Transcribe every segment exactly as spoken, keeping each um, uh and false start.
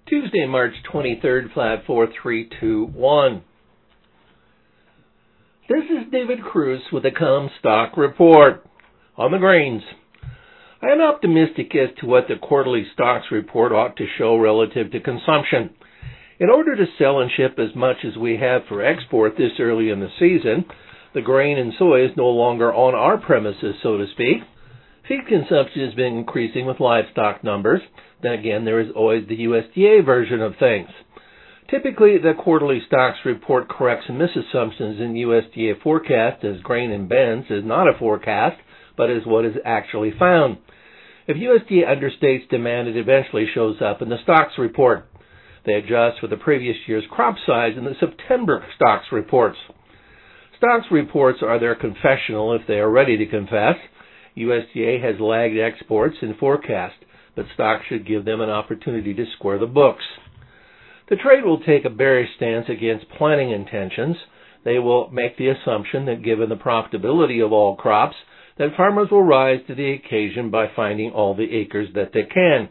Tuesday, March twenty-third, flat four three two one. This is David Cruz with the Comstock Report. On the grains, I am optimistic as to what the quarterly stocks report ought to show relative to consumption. In order to sell and ship as much as we have for export this early in the season, the grain and soy is no longer on our premises, so to speak. Feed consumption has been increasing with livestock numbers. Then again, there is always the U S D A version of things. Typically, the quarterly stocks report corrects misassumptions in U S D A forecast, as grain and beans is not a forecast, but is what is actually found. If U S D A understates demand, it eventually shows up in the stocks report. They adjust for the previous year's crop size in the September stocks reports. Stocks reports are their confessional if they are ready to confess. U S D A has lagged exports in forecast, but stocks should give them an opportunity to square the books. The trade will take a bearish stance against planting intentions. They will make the assumption that given the profitability of all crops, that farmers will rise to the occasion by finding all the acres that they can.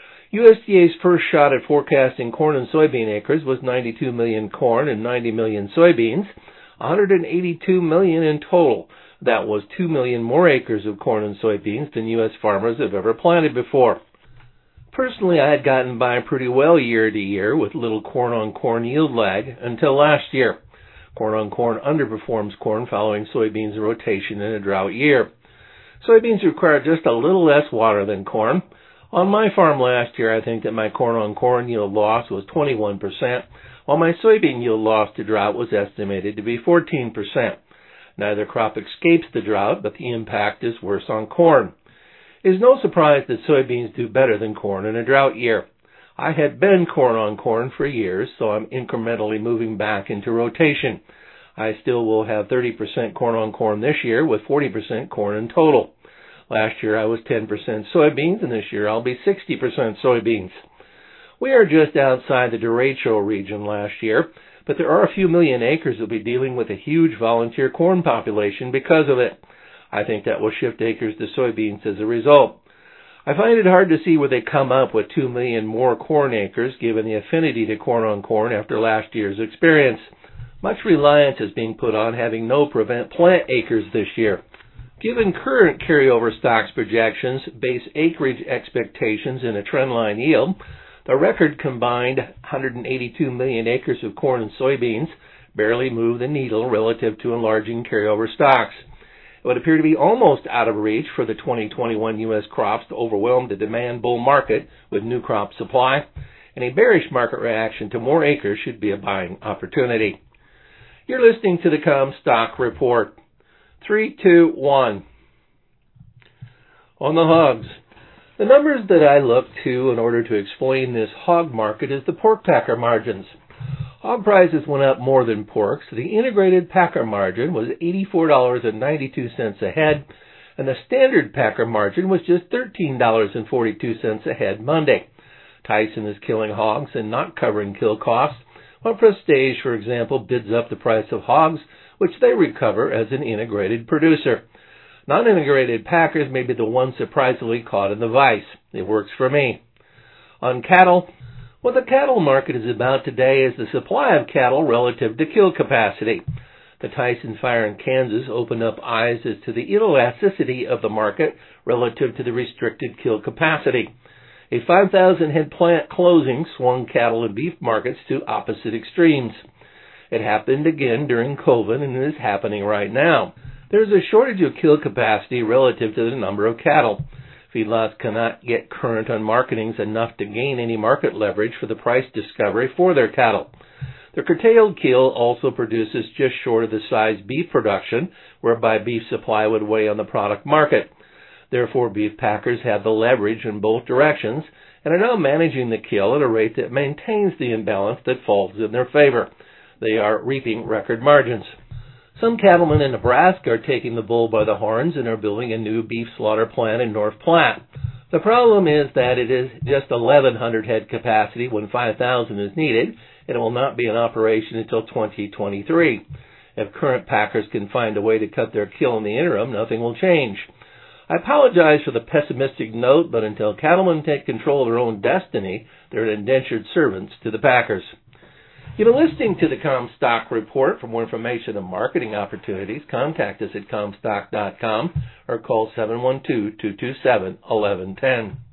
U S D A's first shot at forecasting corn and soybean acres was ninety-two million corn and ninety million soybeans, one hundred eighty-two million in total. That was two million more acres of corn and soybeans than U S farmers have ever planted before. Personally, I had gotten by pretty well year to year with little corn-on-corn yield lag until last year. Corn-on-corn underperforms corn following soybeans rotation in a drought year. Soybeans require just a little less water than corn. On my farm last year, I think that my corn-on-corn yield loss was twenty-one percent, while my soybean yield loss to drought was estimated to be fourteen percent. Neither crop escapes the drought, but the impact is worse on corn. It is no surprise that soybeans do better than corn in a drought year. I had been corn on corn for years, so I'm incrementally moving back into rotation. I still will have thirty percent corn on corn this year with forty percent corn in total. Last year I was ten percent soybeans, and this year I'll be sixty percent soybeans. We are just outside the derecho region last year, but there are a few million acres that will be dealing with a huge volunteer corn population because of it. I think that will shift acres to soybeans as a result. I find it hard to see where they come up with two million more corn acres given the affinity to corn on corn after last year's experience. Much reliance is being put on having no prevent plant acres this year. Given current carryover stocks projections, base acreage expectations, and a trendline yield, the record combined one hundred eighty-two million acres of corn and soybeans barely move the needle relative to enlarging carryover stocks. It would appear to be almost out of reach for the twenty twenty-one U S crops to overwhelm the demand bull market with new crop supply, and a bearish market reaction to more acres should be a buying opportunity. You're listening to the Comstock Report. three two one. On the hogs. The numbers that I look to in order to explain this hog market is the pork packer margins. Hog prices went up more than pork, so the integrated packer margin was eighty-four dollars and ninety-two cents a head, and the standard packer margin was just thirteen dollars and forty-two cents a head Monday. Tyson is killing hogs and not covering kill costs, while Prestige, for example, bids up the price of hogs, which they recover as an integrated producer. Non-integrated packers may be the ones surprisingly caught in the vice. It works for me. On cattle, what the cattle market is about today is the supply of cattle relative to kill capacity. The Tyson fire in Kansas opened up eyes as to the inelasticity of the market relative to the restricted kill capacity. A five thousand head plant closing swung cattle and beef markets to opposite extremes. It happened again during COVID, and it is happening right now. There is a shortage of kill capacity relative to the number of cattle. Feedlots cannot get current on marketings enough to gain any market leverage for the price discovery for their cattle. The curtailed kill also produces just short of the size beef production, whereby beef supply would weigh on the product market. Therefore, beef packers have the leverage in both directions and are now managing the kill at a rate that maintains the imbalance that falls in their favor. They are reaping record margins. Some cattlemen in Nebraska are taking the bull by the horns and are building a new beef slaughter plant in North Platte. The problem is that it is just eleven hundred head capacity when five thousand is needed, and it will not be in operation until twenty twenty-three. If current packers can find a way to cut their kill in the interim, nothing will change. I apologize for the pessimistic note, but until cattlemen take control of their own destiny, they're indentured servants to the packers. You've been listening to the Comstock Report. For more information and marketing opportunities, contact us at comstock dot com or call seven one two, two two seven, one one one zero.